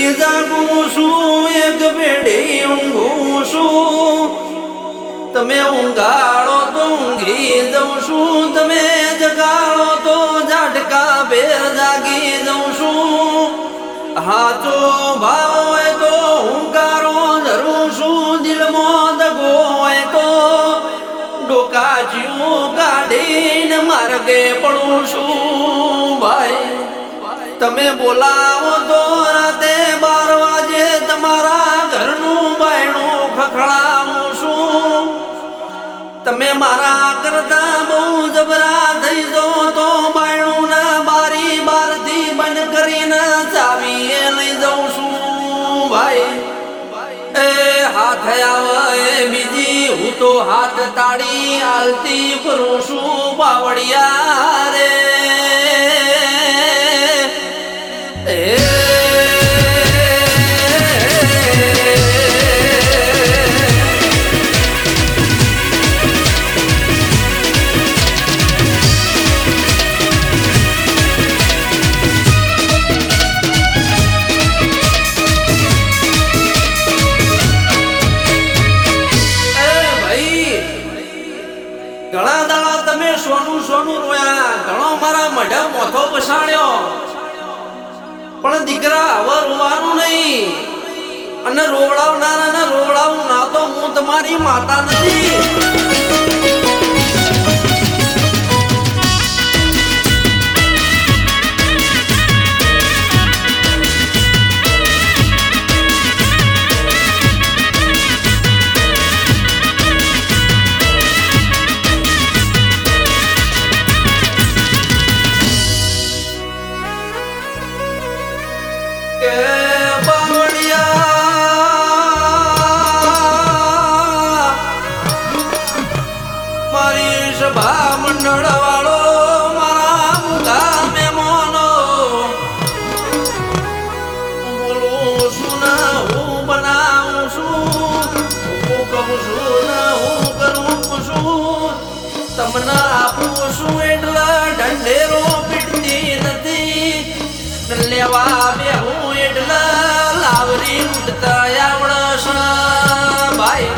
જાગું છું એક પેઢી ઊંઘું છું તમે ઊંઘાડો તો ઊંઘી જઉં છું તમે જગાડો તો ઝાટકા ભેર જાગી જઉં છું હાચો ભાવ હોય તો હુંકારો ધરું છું દિલમાં દગો હોય તો ડોકાચિયું કાઢીને માર્ગે પડું છું ભાઈ તમે બોલાવો તો રાતે 12 વાગે તમારા ઘરનું બાયણું ખખડાવું છું તમે મારા કરતા બહુ જબરા થઈ જો તો બાયણું ના બારી બારથી બંધ કરીને ચાવી લઈ જાઉં છું ભાઈ એ હાથ આવે બીજી હું તો હાથ તાળી આલતી ફરું છું બાવળિયા રે ઘણા દાડા તમે સોનું સોનું રોયા ઘણો મારા મઢા મોથો બસાડ્યો પણ દીકરા હવે રોવાનું નહીં અને રોવડાવનારાને રોવડાવું ના તો હું તમારી માતા નથી સભા મંડળ વાળો મારા મુખા મહેમાનો બોલું છું ના હું બનાવું છું હું કહું છું ના હું કરું છું તમને આપું છું એટલે ઢંઢેરો પીટતી નથી લેવા બે હું એટલે લાવરી ઉઠતા આવડશ ભાઈ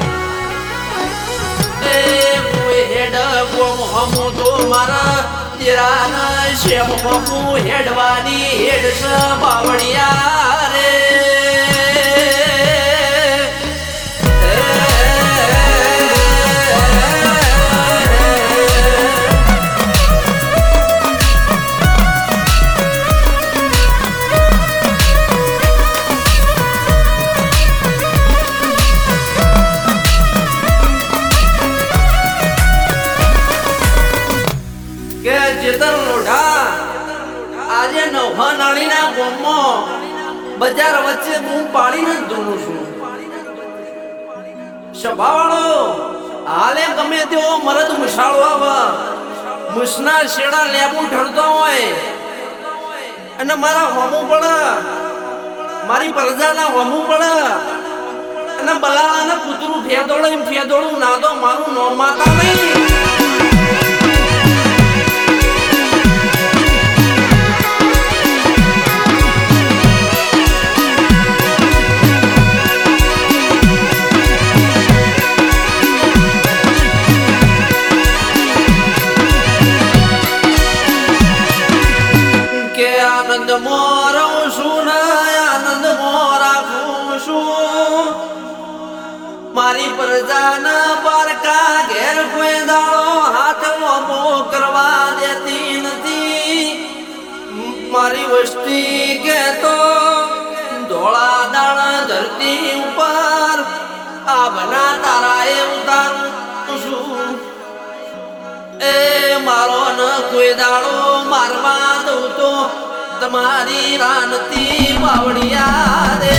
હમું તો મારા તેરાના શેમ હમું હેડવાની હેડસ બાવળિયા રે આજે નવહા નાળીના ગોમમાં બજાર વચ્ચે હું પાડીને જ ધૂણું છું સભાવાળો હાલે ગમે તેવો મરદ મુસાળો આવે મુસના શેડા લેબુ ઢળતો હોય અને મારા હોમું પડે મારી પ્રજાના હોમું પડે અને બલાને કૂતરું ફેદોળું ના તો મારું નોમ માતા નહીં આનંદ મોરું છું આનંદ મોરાખું છું મારી પ્રજાના પારકા ઘેર કોઈ દાડો હાથ મોમો કરવા દેતી નથી મારી વસ્તી કહેતો ધોળા દાણા ધરતી ઉપર આ બના તારાએ ઉતારું છું એ મારો ન કોઈ દાડો મારવા દઉં તો તમારી રાનતી બાવળિયા રે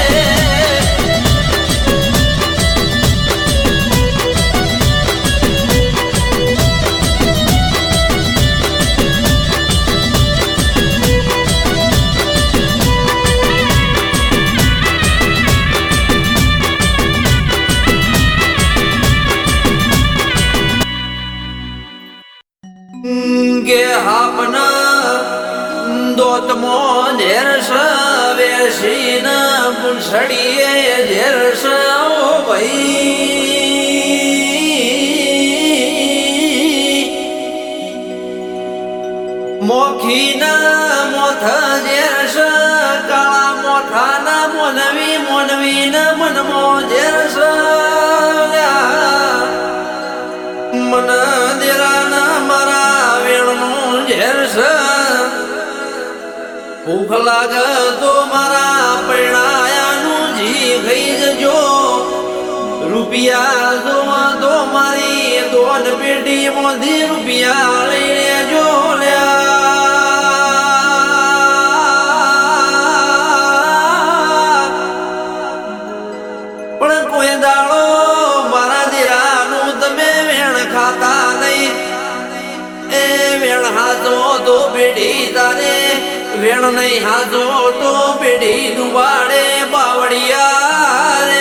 गे हापना दोत मोनेर सवेशीना મુંસડીએ ઝેર સૌ ભાઈ મોખીના મોથ ઝેર સ કાળા મોઠાના મોનવી મોનવીના મનમો ઝેર સ મન દેરાના મારા વેણનું ઝેર સ ભૂખ લાગે તો મારા પૈણાયાનું જી ખાઈ જજો રૂપિયા જોવા તો મારી દોન પેટી મોધી રૂપિયા લઈ લેજો પણ કોઈ દાડો મારા દીરાનું તમે વેણ ખાતા નહીં એ વેણ હાથો તો પેઢી તારે વેણ નહીં હાથો તો પેઢી દુવાડે બાવળિયા રે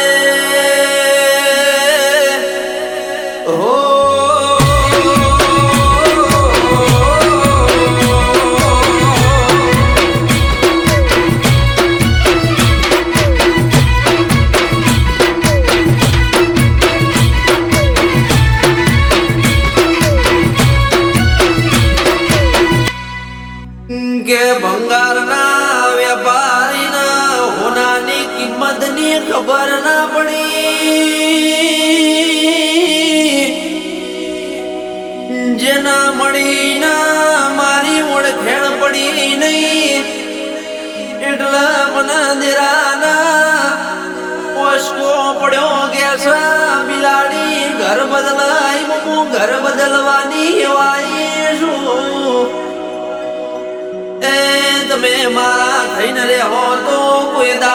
હો કે ભંગારના વેપારીના હોનાની કિંમતની ખબર ના પડી જેના મળી ના મારી ઓળખેણ પડી નહીં એટલા મને દેરાના ઓસ્કો પડ્યો ગેસ બિલાડી ઘર બદલાય હું ઘર બદલવાની વાય શું એ તમે મારા થઈને રહો તો કોઈ